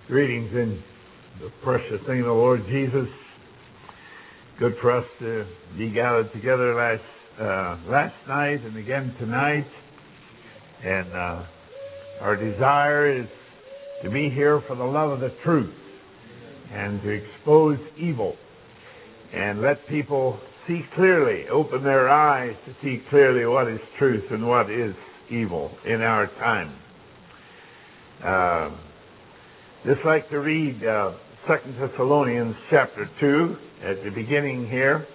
Greetings in the precious name of the Lord Jesus. Good for us to be gathered together last night and again tonight. And our desire is to be here for the love of the truth and to expose evil and let people see clearly, open their eyes to see clearly what is truth and what is evil in our time. Just like to read 2 Thessalonians chapter 2 at the beginning here.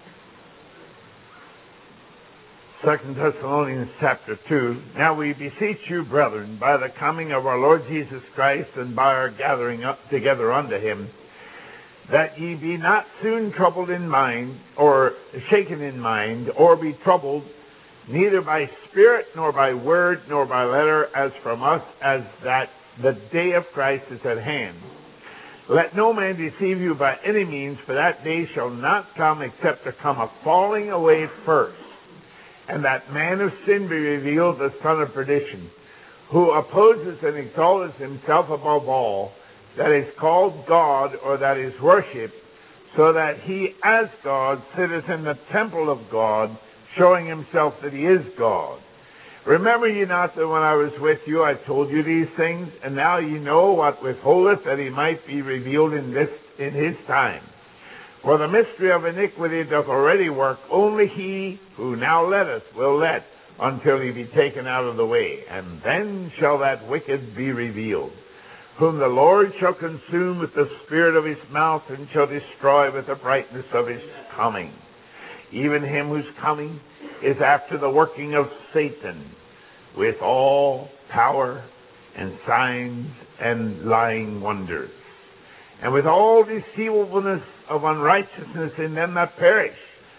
2 Thessalonians chapter 2. Now we beseech you, brethren, by the coming of our Lord Jesus Christ and by our gathering up together unto him, that ye be not soon troubled in mind, or shaken in mind, or be troubled, neither by spirit, nor by word, nor by letter, as from us, as that the day of Christ is at hand. Let no man deceive you by any means, for that day shall not come except there come a falling away first, and that man of sin be revealed, the son of perdition, who opposes and exalteth himself above all that is called God, or that is worshipped, so that he as God sitteth in the temple of God, showing himself that he is God. Remember ye not that when I was with you I told you these things, and now ye know what withholdeth, that he might be revealed in his time. For the mystery of iniquity doth already work, only he who now letteth will let, until he be taken out of the way, and then shall that wicked be revealed, whom the Lord shall consume with the spirit of his mouth, and shall destroy with the brightness of his coming. Even him whose coming is after the working of Satan, with all power and signs and lying wonders, and with all deceivableness of unrighteousness in them that perish,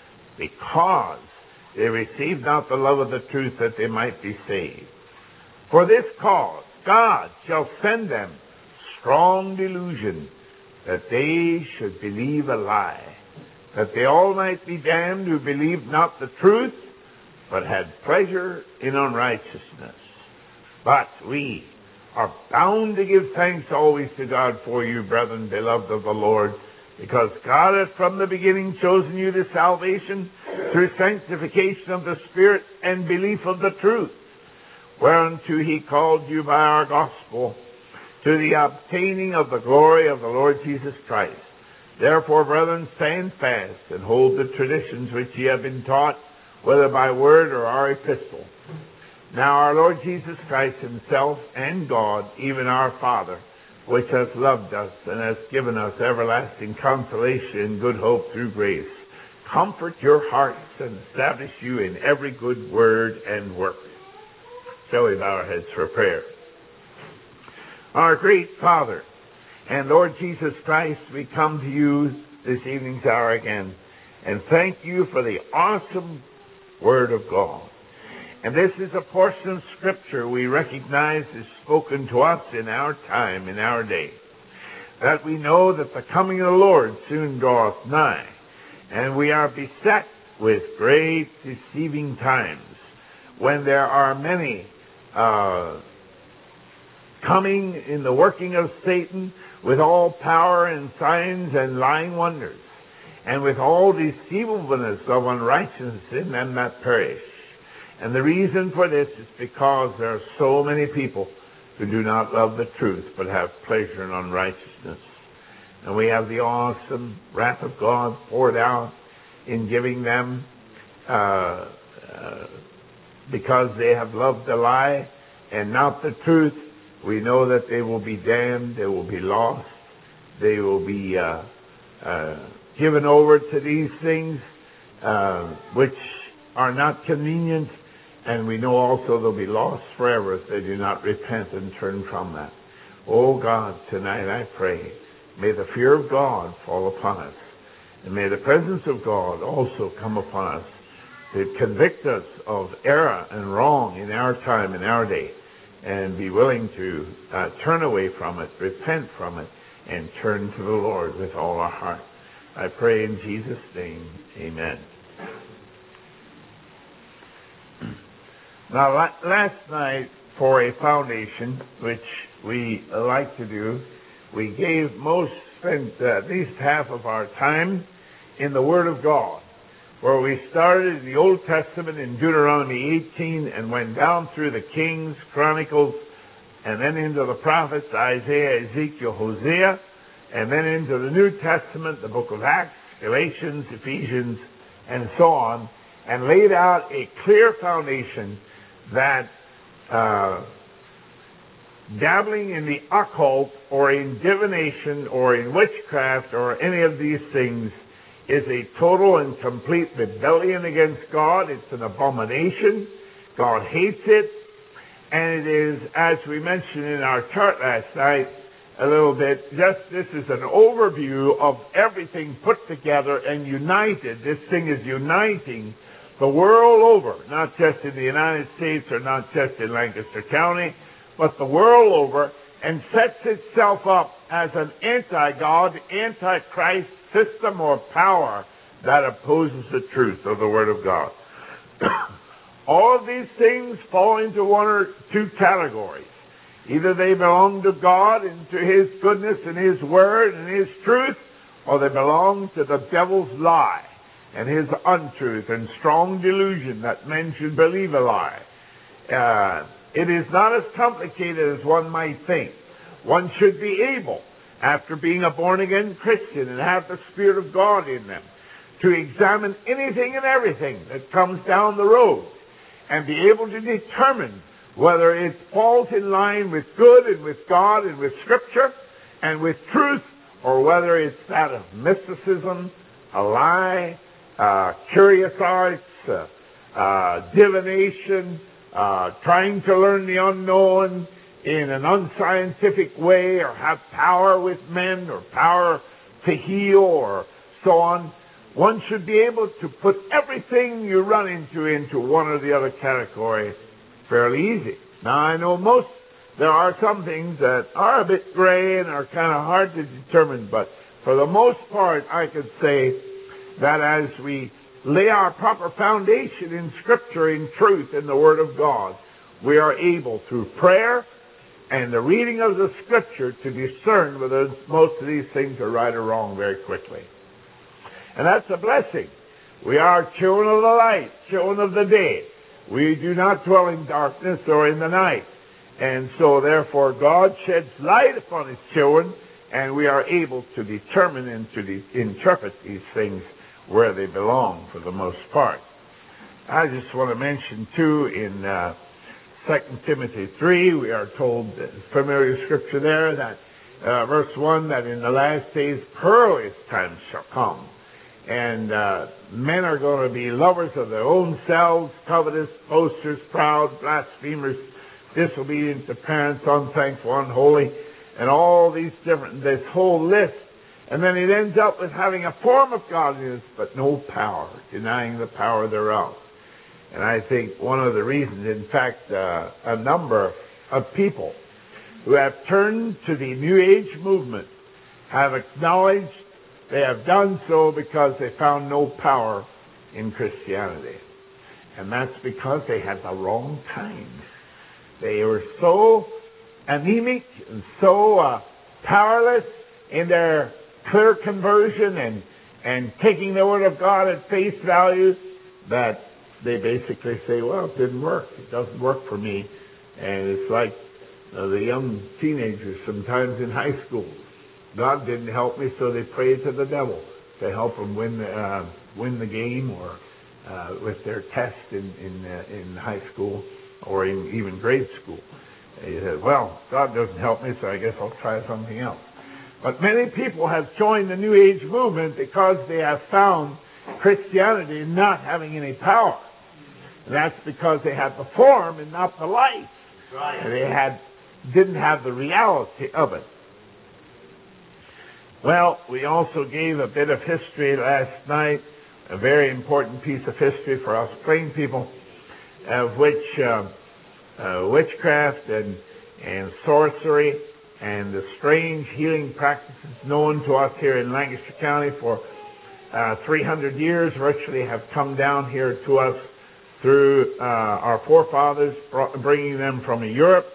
because they receive not the love of the truth, that they might be saved. For this cause God shall send them strong delusion, that they should believe a lie, that they all might be damned who believed not the truth, but had pleasure in unrighteousness. But we are bound to give thanks always to God for you, brethren, beloved of the Lord, because God hath from the beginning chosen you to salvation through sanctification of the Spirit and belief of the truth, whereunto he called you by our gospel, to the obtaining of the glory of the Lord Jesus Christ. Therefore, brethren, stand fast and hold the traditions which ye have been taught, whether by word or our epistle. Now our Lord Jesus Christ himself and God, even our Father, which hath loved us and hath given us everlasting consolation and good hope through grace, comfort your hearts and establish you in every good word and work. Shall we bow our heads for prayer? Our great Father and Lord Jesus Christ, we come to you this evening's hour again and thank you for the awesome Word of God. And this is a portion of Scripture we recognize is spoken to us in our time, in our day, that we know that the coming of the Lord soon draweth nigh, and we are beset with great deceiving times, when there are many coming in the working of Satan with all power and signs and lying wonders, and with all deceivableness of unrighteousness in them that perish. And the reason for this is because there are so many people who do not love the truth, but have pleasure in unrighteousness. And we have the awesome wrath of God poured out in giving them, because they have loved the lie and not the truth. We know that they will be damned, they will be lost, they will be given over to these things which are not convenient, and we know also they'll be lost forever if they do not repent and turn from that. Oh God, tonight I pray, may the fear of God fall upon us, and may the presence of God also come upon us to convict us of error and wrong in our time, in our day, and be willing to turn away from it, repent from it, and turn to the Lord with all our heart. I pray in Jesus' name, amen. Now, last night, for a foundation, which we like to do, we spent at least half of our time in the Word of God, where we started in the Old Testament in Deuteronomy 18 and went down through the Kings, Chronicles, and then into the prophets, Isaiah, Ezekiel, Hosea, and then into the New Testament, the book of Acts, Galatians, Ephesians, and so on, and laid out a clear foundation that dabbling in the occult or in divination or in witchcraft or any of these things is a total and complete rebellion against God. It's an abomination. God hates it. And it is, as we mentioned in our chart last night a little bit, this is an overview of everything put together and united. This thing is uniting the world over, not just in the United States or not just in Lancaster County, but the world over, and sets itself up as an anti-God, anti-Christ system or power that opposes the truth of the Word of God. All of these things fall into one or two categories. Either they belong to God and to His goodness and His Word and His truth, or they belong to the devil's lie and his untruth and strong delusion that men should believe a lie. It is not as complicated as one might think. One should be able, after being a born-again Christian and have the Spirit of God in them, to examine anything and everything that comes down the road and be able to determine whether it falls in line with good and with God and with Scripture and with truth, or whether it's that of mysticism, a lie, curious arts, divination, trying to learn the unknown in an unscientific way, or have power with men, or power to heal, or so on. One should be able to put everything you run into one or the other category fairly easy. Now, I know there are some things that are a bit gray and are kind of hard to determine, but for the most part, I could say that as we lay our proper foundation in Scripture, in truth, in the Word of God, we are able, through prayer and the reading of the Scripture, to discern whether most of these things are right or wrong very quickly. And that's a blessing. We are children of the light, children of the day. We do not dwell in darkness or in the night. And so, therefore, God sheds light upon His children, and we are able to determine and to interpret these things where they belong for the most part. I just want to mention, too, in 2 Timothy 3, we are told, familiar scripture there, that verse 1, that in the last days perilous times shall come. And men are going to be lovers of their own selves, covetous, boasters, proud, blasphemers, disobedient to parents, unthankful, unholy, and all these this whole list. And then it ends up with having a form of godliness, but no power, denying the power thereof. And I think one of the reasons, in fact, a number of people who have turned to the New Age movement have acknowledged they have done so because they found no power in Christianity. And that's because they had the wrong kind. They were so anemic and so powerless in their clear conversion and taking the Word of God at face value that they basically say, well, it didn't work. It doesn't work for me. And it's like the young teenagers sometimes in high school. God didn't help me, so they prayed to the devil to help them win the game, or with their test in high school or in even grade school. They said, well, God doesn't help me, so I guess I'll try something else. But many people have joined the New Age movement because they have found Christianity not having any power. And that's because they had the form and not the life. Right. And they didn't have the reality of it. Well, we also gave a bit of history last night, a very important piece of history for us plain people, of which witchcraft and sorcery and the strange healing practices known to us here in Lancaster County for 300 years virtually have come down here to us through our forefathers, bringing them from Europe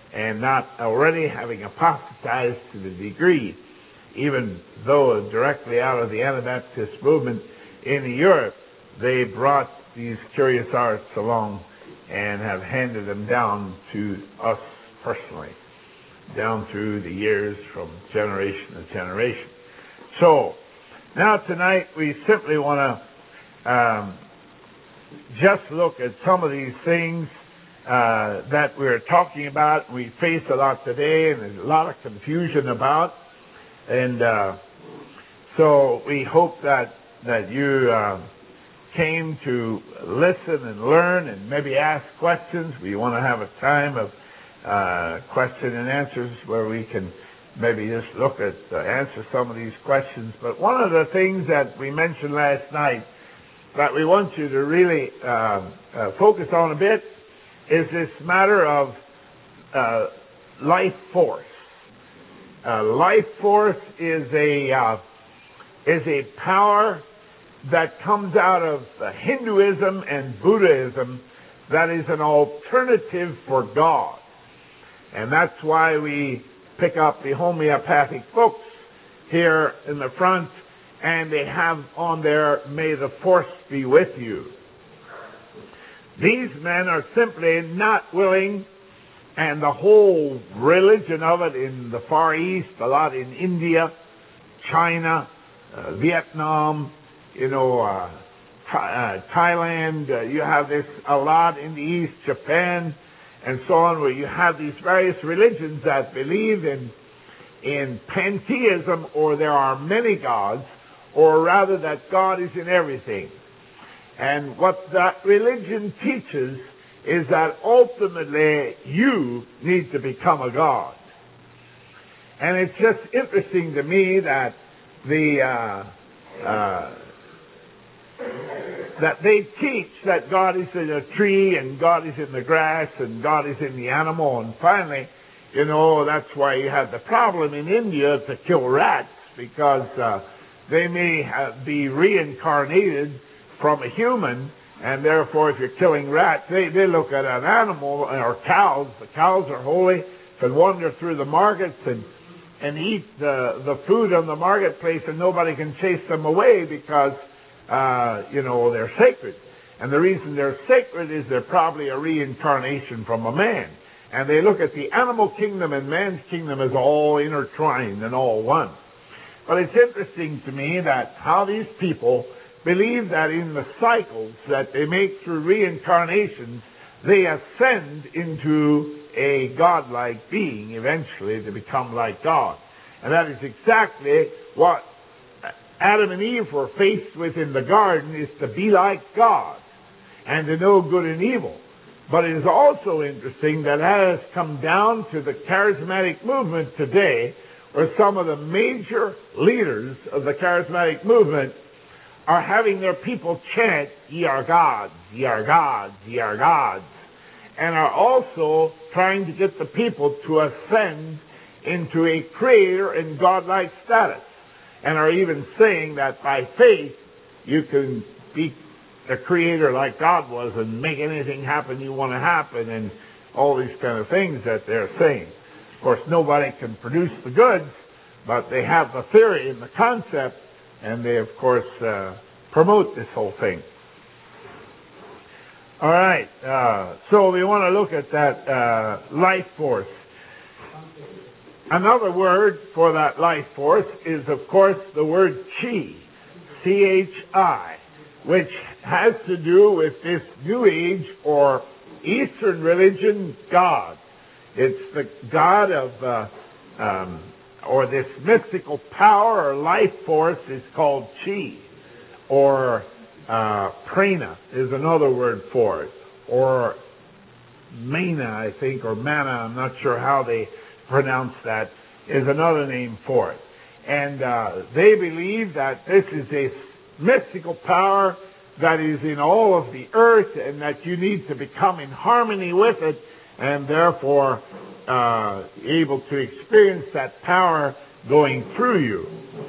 and not already having apostatized to the degree, even though directly out of the Anabaptist movement in Europe, they brought these curious arts along and have handed them down to us personally, down through the years from generation to generation. So, now tonight we simply want to just look at some of these things that we're talking about. We face a lot today, and there's a lot of confusion about. And so we hope that you came to listen and learn and maybe ask questions. We want to have a time of question and answers where we can maybe just look at answer some of these questions. But one of the things that we mentioned last night that we want you to really focus on a bit is this matter of life force. Life force is a power that comes out of Hinduism and Buddhism that is an alternative for God. And that's why we pick up the homeopathic books here in the front, and they have on there, "May the force be with you." These men are simply not willing, and the whole religion of it in the Far East, a lot in India, China, Vietnam, Thailand, you have this a lot in the East, Japan, and so on, where you have these various religions that believe in pantheism, or there are many gods, or rather that God is in everything. And what that religion teaches is that ultimately you need to become a god. And it's just interesting to me that that they teach that God is in a tree, and God is in the grass, and God is in the animal, and finally, that's why you have the problem in India to kill rats, because they may be reincarnated from a human, and therefore if you're killing rats, they look at an animal, or cows. The cows are holy, can wander through the markets and eat the food on the marketplace, and nobody can chase them away because they're sacred. And the reason they're sacred is they're probably a reincarnation from a man. And they look at the animal kingdom and man's kingdom as all intertwined and all one. But it's interesting to me that how these people believe that in the cycles that they make through reincarnations, they ascend into a godlike being eventually to become like God. And that is exactly what Adam and Eve were faced with in the garden, is to be like God and to know good and evil. But it is also interesting that has come down to the charismatic movement today, where some of the major leaders of the charismatic movement are having their people chant, "Ye are gods, ye are gods, ye are gods," and are also trying to get the people to ascend into a creator and godlike status, and are even saying that by faith you can be a creator like God was and make anything happen you want to happen, and all these kind of things that they're saying. Of course, nobody can produce the goods, but they have the theory and the concept, and they, of course, promote this whole thing. All right, so we want to look at that life force. Another word for that life force is, of course, the word chi, C-H-I, which has to do with this New Age or Eastern religion God. It's the God of, or this mystical power or life force is called chi, or prana is another word for it, or mana, I think, or mana, I'm not sure how they pronounce that, is another name for it. And they believe that this is a mystical power that is in all of the earth, and that you need to become in harmony with it, and therefore able to experience that power going through you.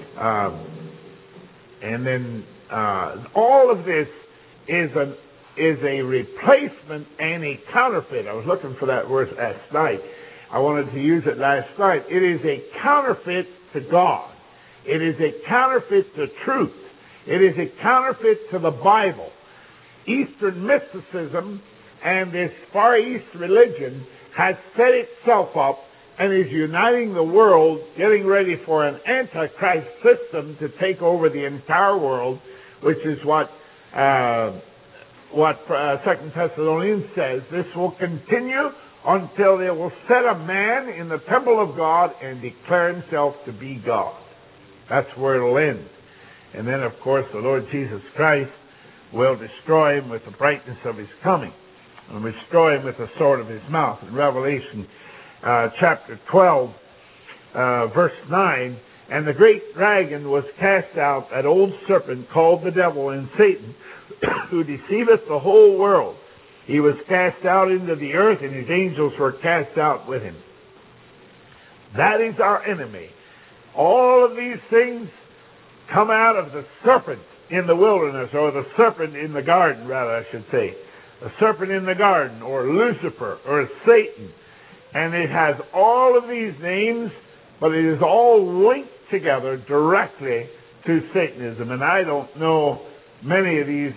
And then all of this is a replacement and a counterfeit. I was looking for that word last night. I wanted to use it last night. It is a counterfeit to God. It is a counterfeit to truth. It is a counterfeit to the Bible. Eastern mysticism and this Far East religion has set itself up and is uniting the world, getting ready for an Antichrist system to take over the entire world, which is what 2 Thessalonians says. This will continue until they will set a man in the temple of God and declare himself to be God. That's where it'll end. And then, of course, the Lord Jesus Christ will destroy him with the brightness of his coming, and destroy him with the sword of his mouth. In Revelation chapter 12, verse 9, and the great dragon was cast out, that old serpent called the devil and Satan, who deceiveth the whole world. He was cast out into the earth, and his angels were cast out with him. That is our enemy. All of these things come out of the serpent in the wilderness, or the serpent in the garden, rather, I should say. The serpent in the garden, or Lucifer, or Satan. And it has all of these names, but it is all linked together directly to Satanism. And I don't know many of these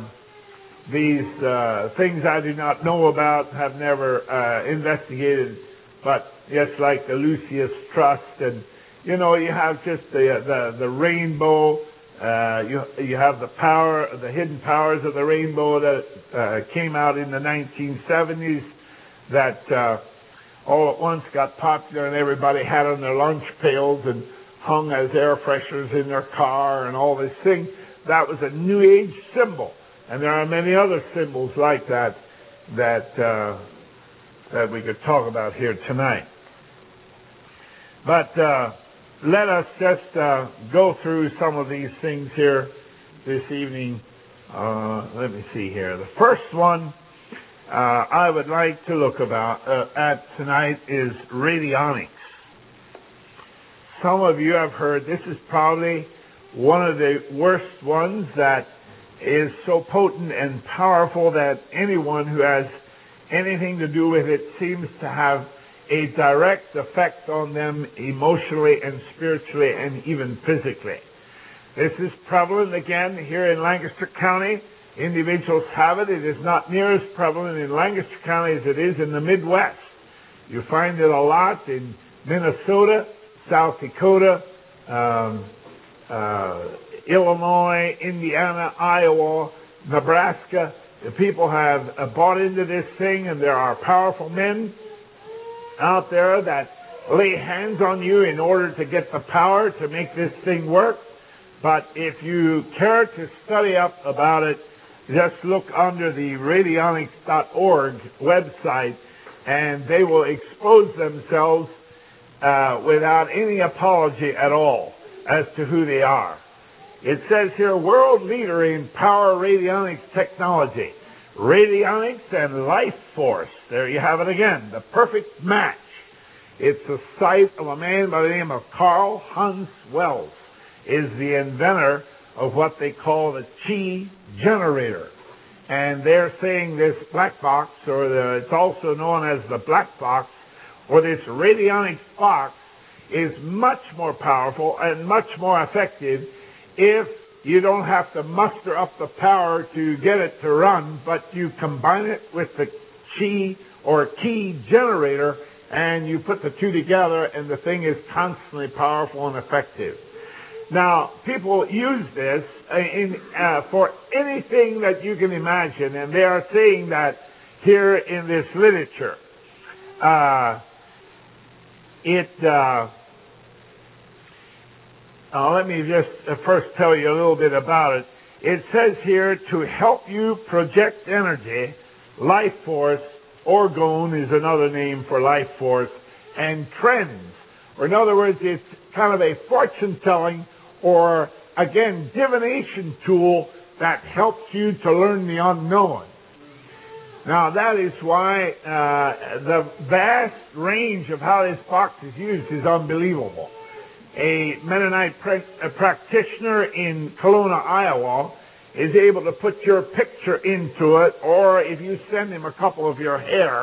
things I do not know about, have never investigated, but just like the Lucius Trust, and you know, you have just the rainbow. You have the hidden powers of the rainbow that came out in the 1970s that all at once got popular, and everybody had on their lunch pails and hung as air fresheners in their car and all this thing. That was a New Age symbol. And there are many other symbols like that we could talk about here tonight. But let us just go through some of these things here this evening. Let me see here. The first one I would like to look at tonight is radionics. Some of you have heard this is probably one of the worst ones that is so potent and powerful that anyone who has anything to do with it seems to have a direct effect on them emotionally and spiritually and even physically. This is prevalent again here in Lancaster County. Individuals have it. It is not near as prevalent in Lancaster County as it is in the Midwest. You find it a lot in Minnesota, South Dakota, Illinois, Indiana, Iowa, Nebraska. The people have bought into this thing, and there are powerful men out there that lay hands on you in order to get the power to make this thing work. But if you care to study up about it, just look under the radionics.org website, and they will expose themselves without any apology at all as to who they are. It says here, world leader in power radionics technology. Radionics and life force. There you have it again. The perfect match. It's the site of a man by the name of Carl Hans Wells, is the inventor of what they call the Chi generator. And they're saying this black box, or it's also known as the black box, or this radionics box, is much more powerful and much more effective if you don't have to muster up the power to get it to run, but you combine it with the Chi or key generator, and you put the two together, and the thing is constantly powerful and effective. Now, people use this for anything that you can imagine, and they are saying that here in this literature. Let me just first tell you a little bit about it. It says here, to help you project energy, life force, orgone is another name for life force, and trends. Or in other words, it's kind of a fortune-telling or, again, divination tool that helps you to learn the unknown. Now, that is why the vast range of how this box is used is unbelievable. A Mennonite practitioner in Kelowna, Iowa, is able to put your picture into it, or if you send him a couple of your hair,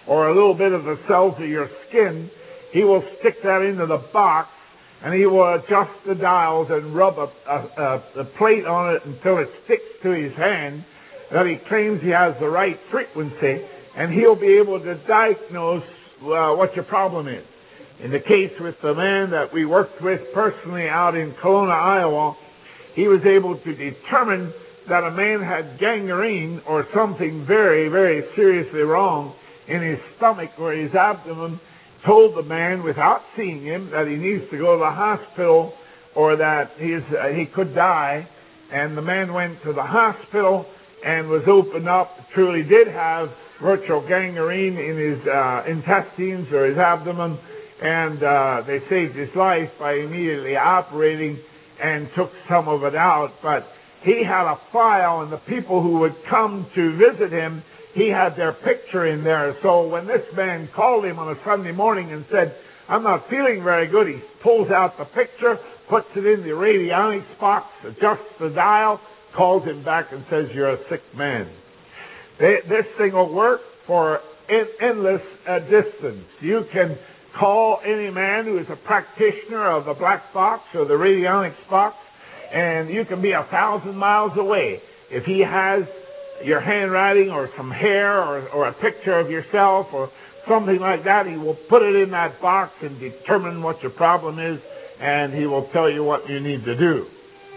or a little bit of the cells of your skin, he will stick that into the box, and he will adjust the dials and rub a plate on it until it sticks to his hand, that he claims he has the right frequency, and he'll be able to diagnose what your problem is. In the case with the man that we worked with personally out in Kelowna, Iowa, he was able to determine that a man had gangrene or something very, very seriously wrong in his stomach or his abdomen, told the man without seeing him that he needs to go to the hospital or that he could die. And the man went to the hospital and was opened up, truly did have virtual gangrene in his intestines or his abdomen, and they saved his life by immediately operating and took some of it out. But he had a file, and the people who would come to visit him, he had their picture in there. So when this man called him on a Sunday morning and said, "I'm not feeling very good," he pulls out the picture, puts it in the radionics box, adjusts the dial, calls him back and says, "You're a sick man." This thing will work for endless distance. You can call any man who is a practitioner of the black box or the radionics box, and you can be 1,000 miles away. If he has your handwriting or some hair or a picture of yourself or something like that, he will put it in that box and determine what your problem is, and he will tell you what you need to do.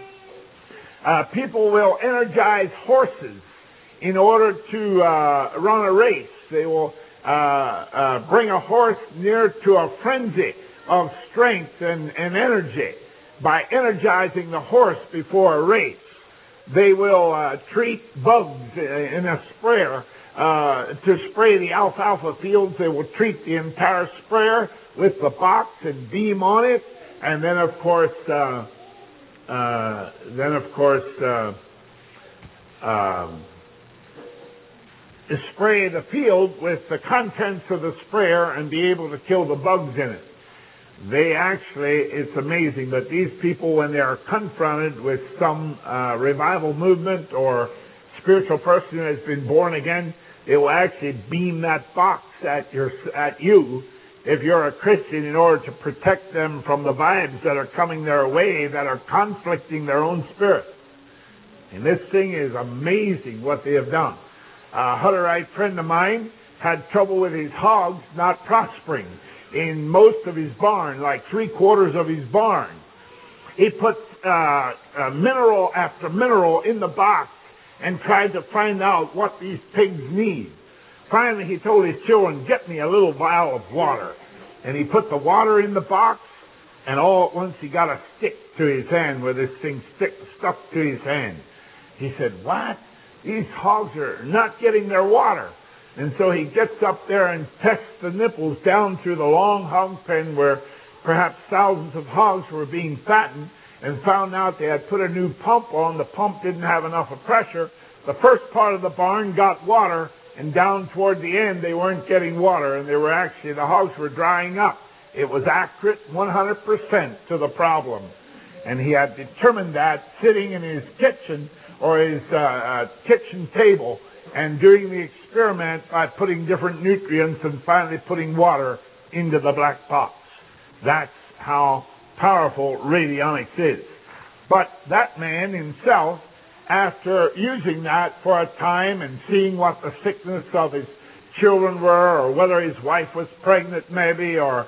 People will energize horses in order to run a race. They will bring a horse near to a frenzy of strength and energy by energizing the horse before a race. They will treat bugs in a sprayer. To spray the alfalfa fields, they will treat the entire sprayer with the box and beam on it, and then of course spray the field with the contents of the sprayer and be able to kill the bugs in it. It's amazing, but these people, when they are confronted with some revival movement or spiritual person who has been born again, they will actually beam that box at you if you're a Christian, in order to protect them from the vibes that are coming their way that are conflicting their own spirit. And this thing is amazing what they have done. A Hutterite friend of mine had trouble with his hogs not prospering in most of his barn, like 3/4 of his barn. He put mineral after mineral in the box and tried to find out what these pigs need. Finally, he told his children, "Get me a little vial of water." And he put the water in the box, and all at once he got a stick to his hand where this thing stuck to his hand. He said, "What? These hogs are not getting their water." And so he gets up there and tests the nipples down through the long hog pen where perhaps thousands of hogs were being fattened, and found out they had put a new pump on. The pump didn't have enough of pressure. The first part of the barn got water, and down toward the end they weren't getting water, and the hogs were drying up. It was accurate 100% to the problem. And he had determined that sitting in his kitchen or his kitchen table and doing the experiment by putting different nutrients and finally putting water into the black box. That's how powerful radionics is. But that man himself, after using that for a time and seeing what the sickness of his children were, or whether his wife was pregnant maybe, or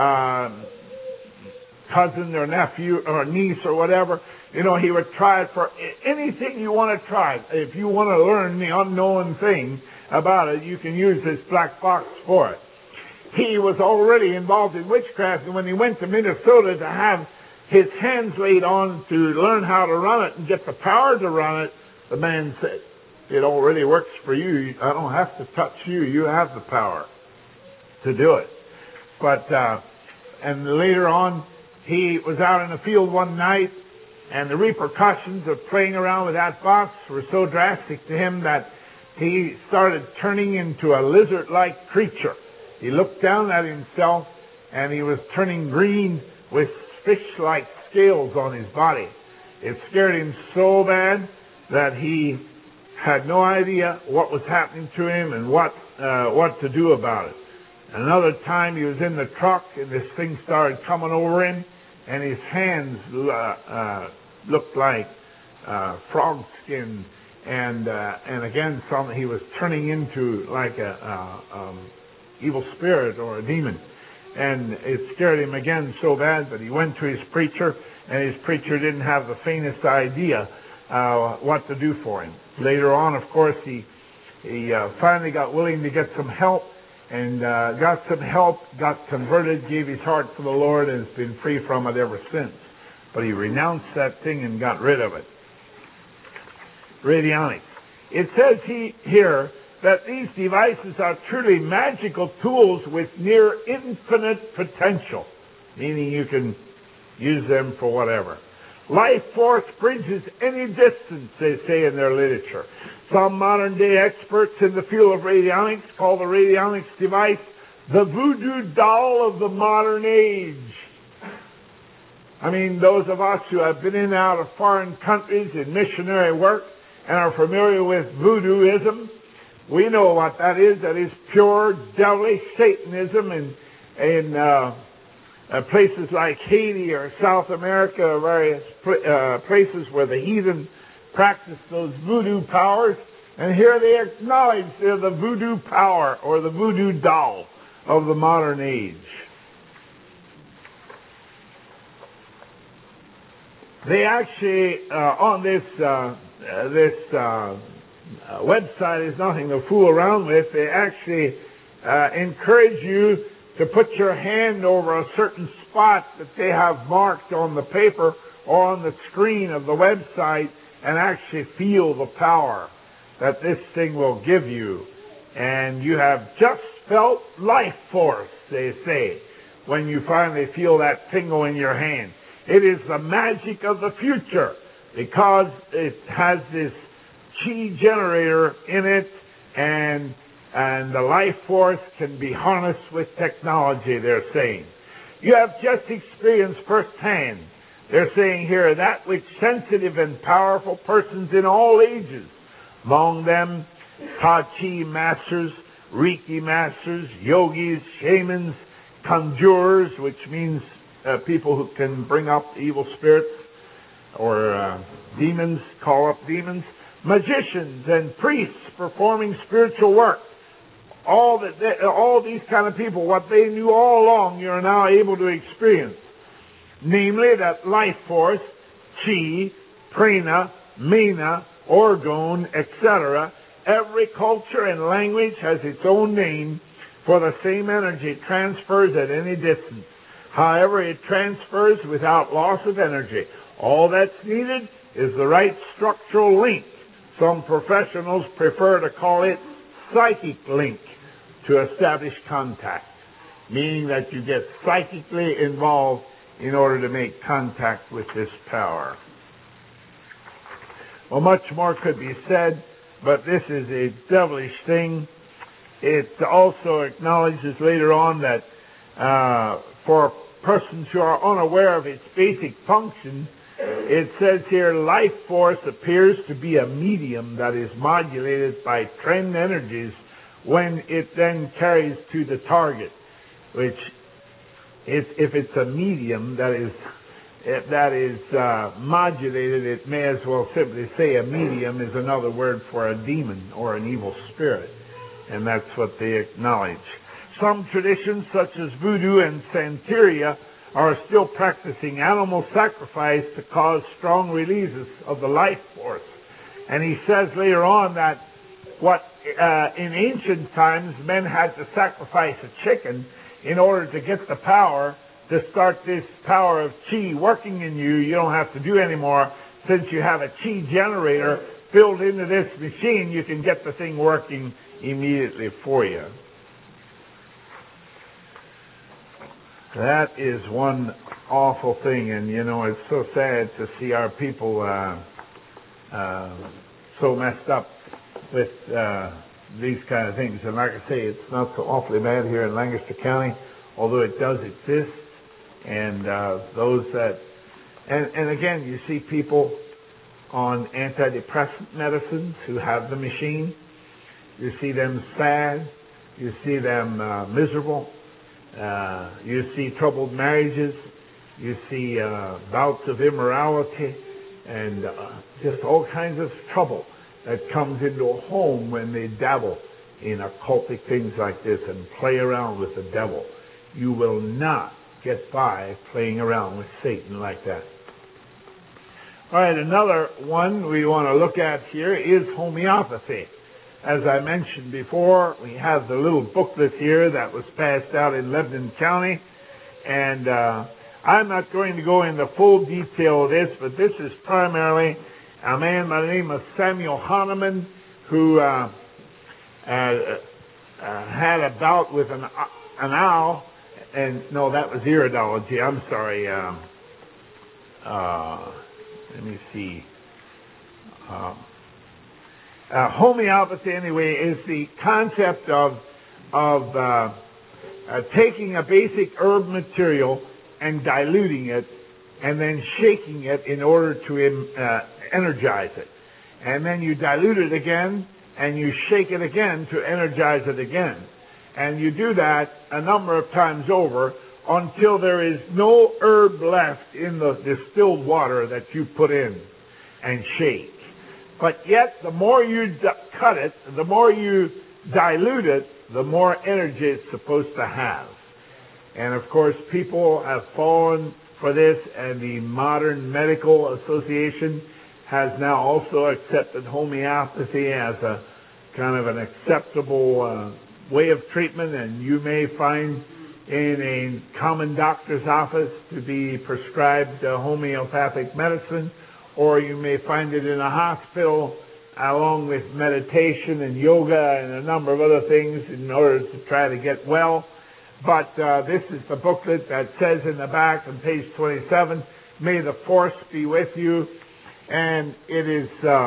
cousin or nephew or niece or whatever, he would try it for anything you want to try. If you want to learn the unknown thing about it, you can use this black box for it. He was already involved in witchcraft, and when he went to Minnesota to have his hands laid on to learn how to run it and get the power to run it, the man said, "It already works for you. I don't have to touch you. You have the power to do it." But and later on, he was out in the field one night, and the repercussions of playing around with that box were so drastic to him that he started turning into a lizard-like creature. He looked down at himself, and he was turning green with fish-like scales on his body. It scared him so bad that he had no idea what was happening to him and what what to do about it. Another time he was in the truck and this thing started coming over him, and his hands looked like frog skin, and again he was turning into like a evil spirit or a demon, and it scared him again so bad that he went to his preacher, and his preacher didn't have the faintest idea what to do for him. Later on, of course, he finally got willing to get some help, and got some help, got converted, gave his heart to the Lord, and has been free from it ever since. But he renounced that thing and got rid of it. Radionics. It says here that these devices are truly magical tools with near infinite potential, meaning you can use them for whatever. Life force bridges any distance, they say in their literature. Some modern-day experts in the field of radionics call the radionics device the voodoo doll of the modern age. I mean, those of us who have been in and out of foreign countries in missionary work and are familiar with voodooism, we know what that is. That is pure devilish Satanism in places like Haiti or South America, or various places where the heathen practice those voodoo powers. And here they acknowledge they're the voodoo power or the voodoo doll of the modern age. They actually, on this website is nothing to fool around with. They actually encourage you to put your hand over a certain spot that they have marked on the paper or on the screen of the website and actually feel the power that this thing will give you. And you have just felt life force, they say, when you finally feel that tingle in your hand. It is the magic of the future because it has this chi generator in it, and the life force can be harnessed with technology, they're saying. You have just experienced firsthand, they're saying here, that which sensitive and powerful persons in all ages, among them Tai Chi masters, Reiki masters, yogis, shamans, conjurers, which means people who can bring up evil spirits or demons, call up demons, magicians and priests performing spiritual work. All these kind of people, what they knew all along, you're now able to experience. Namely, that life force, chi, prana, mana, orgone, etc. Every culture and language has its own name for the same energy. It transfers at any distance. However, it transfers without loss of energy. All that's needed is the right structural link. Some professionals prefer to call it psychic link to establish contact, meaning that you get psychically involved in order to make contact with this power. Well, much more could be said, but this is a devilish thing. It also acknowledges later on that for persons who are unaware of its basic function, it says here, life force appears to be a medium that is modulated by trend energies when it then carries to the target, which if it's a medium that is modulated, it may as well simply say a medium is another word for a demon or an evil spirit, and that's what they acknowledge. Some traditions, such as voodoo and Santeria, are still practicing animal sacrifice to cause strong releases of the life force. And he says later on that what in ancient times men had to sacrifice a chicken in order to get the power to start this power of chi working in you. You don't have to do anymore. Since you have a chi generator filled into this machine, you can get the thing working immediately for you. That is one awful thing, and it's so sad to see our people so messed up with these kind of things. And like I say, it's not so awfully bad here in Lancaster County, although it does exist. And those that, and again, you see people on antidepressant medicines who have the machine. You see them sad. You see them miserable. You see troubled marriages. You see bouts of immorality and just all kinds of trouble that comes into a home when they dabble in occultic things like this and play around with the devil. You will not get by playing around with Satan like that. All right, another one we want to look at here is homeopathy. As I mentioned before, we have the little booklet here that was passed out in Lebanon County, and I'm not going to go into full detail of this, but this is primarily a man by the name of Samuel Hahnemann who had a bout with an owl, and no, that was iridology. I'm sorry. Let me see. Homeopathy, anyway, is the concept of taking a basic herb material and diluting it, and then shaking it in order to energize it. And then you dilute it again, and you shake it again to energize it again. And you do that a number of times over until there is no herb left in the distilled water that you put in and shake. But yet, the more you cut it, the more you dilute it, the more energy it's supposed to have. And of course, people have fallen for this, and the Modern Medical Association has now also accepted homeopathy as a kind of an acceptable way of treatment, and you may find in a common doctor's office to be prescribed homeopathic medicine, or you may find it in a hospital along with meditation and yoga and a number of other things in order to try to get well. But this is the booklet that says in the back on page 27, "May the force be with you," and it is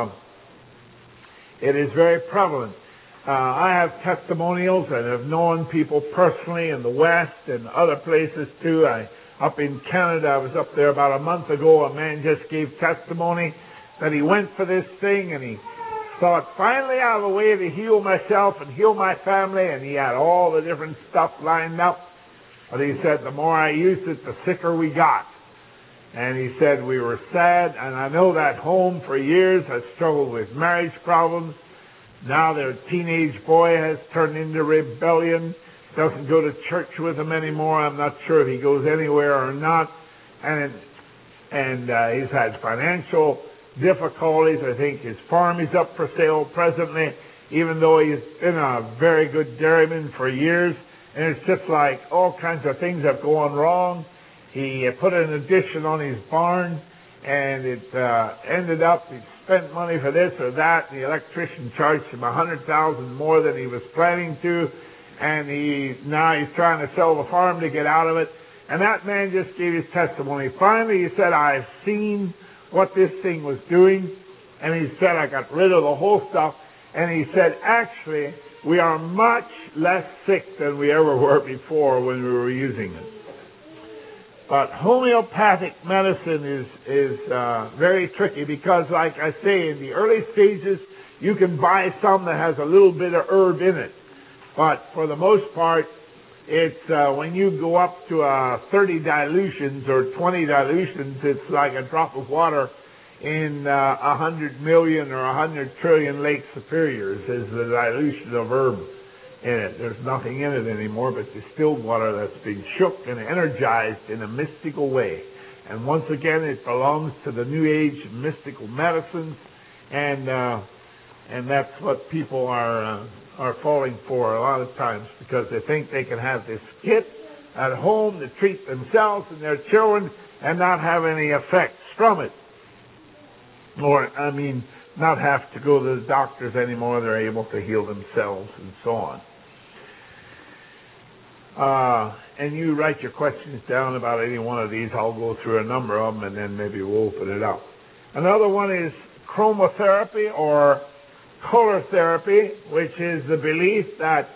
very prevalent. I have testimonials and have known people personally in the West and other places too. Up in Canada, I was up there about a month ago. A man just gave testimony that he went for this thing and he thought, finally I have a way to heal myself and heal my family, and he had all the different stuff lined up. But he said, the more I used it, the sicker we got. And he said, we were sad, and I know that home for years has struggled with marriage problems. Now their teenage boy has turned into rebellion, doesn't go to church with them anymore. I'm not sure if he goes anywhere or not. And he's had financial difficulties. I think his farm is up for sale presently, even though he's been a very good dairyman for years. And it's just like all kinds of things have gone wrong. He put an addition on his barn, and it ended up he spent money for this or that. The electrician charged him $100,000 more than he was planning to, and now he's trying to sell the farm to get out of it. And that man just gave his testimony. Finally, he said, I've seen what this thing was doing, and he said, I got rid of the whole stuff. And he said, actually, we are much less sick than we ever were before when we were using it. But homeopathic medicine is very tricky because, like I say, in the early stages, you can buy some that has a little bit of herb in it. But for the most part, it's when you go up to 30 dilutions or 20 dilutions, it's like a drop of water in 100 million or 100 trillion Lake Superiors is the dilution of herb in it. There's nothing in it anymore but distilled water that's been shook and energized in a mystical way. And once again, it belongs to the New Age mystical medicines, and that's what people are falling for a lot of times, because they think they can have this kit at home to treat themselves and their children and not have any effects from it. Or, not have to go to the doctors anymore. They're able to heal themselves and so on. And you write your questions down about any one of these. I'll go through a number of them, and then maybe we'll open it up. Another one is chromotherapy or color therapy, which is the belief that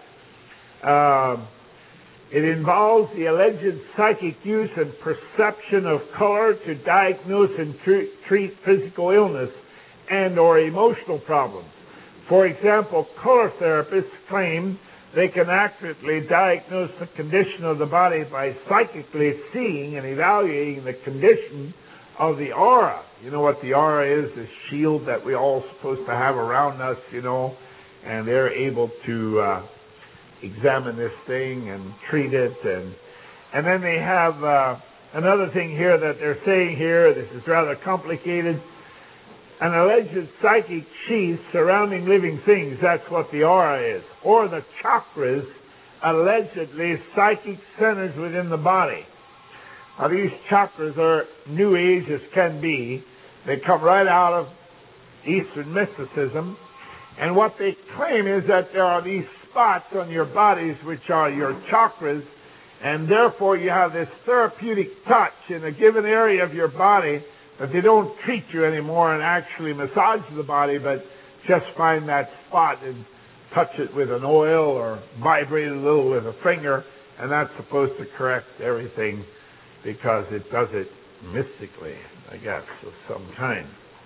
it involves the alleged psychic use and perception of color to diagnose and treat physical illness and or emotional problems. For example, color therapists claim They can accurately diagnose the condition of the body by psychically seeing and evaluating the condition of the aura. You know what the aura is? The shield that we all supposed to have around us, and they're able to examine this thing and treat it. And then they have another thing here that they're saying here. This is rather complicated. An alleged psychic sheath surrounding living things. That's what the aura is. Or the chakras, allegedly psychic centers within the body. Now these chakras are New Age as can be. They come right out of Eastern mysticism. And what they claim is that there are these spots on your bodies which are your chakras, and therefore you have this therapeutic touch in a given area of your body that they don't treat you anymore and actually massage the body, but just find that spot and touch it with an oil or vibrate a little with a finger, and that's supposed to correct everything because it does it mystically, I guess, of some kind.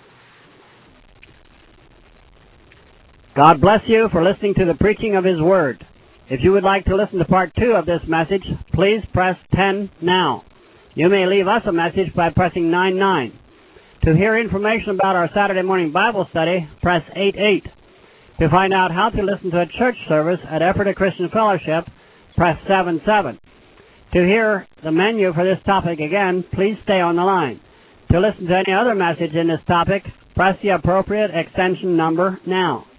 God bless you for listening to the preaching of His Word. If you would like to listen to part 2 of this message, please press 10 now. You may leave us a message by pressing 9-9. To hear information about our Saturday morning Bible study, press 8-8. To find out how to listen to a church service at Ephrata Christian Fellowship, press 7-7. To hear the menu for this topic again, please stay on the line. To listen to any other message in this topic, press the appropriate extension number now.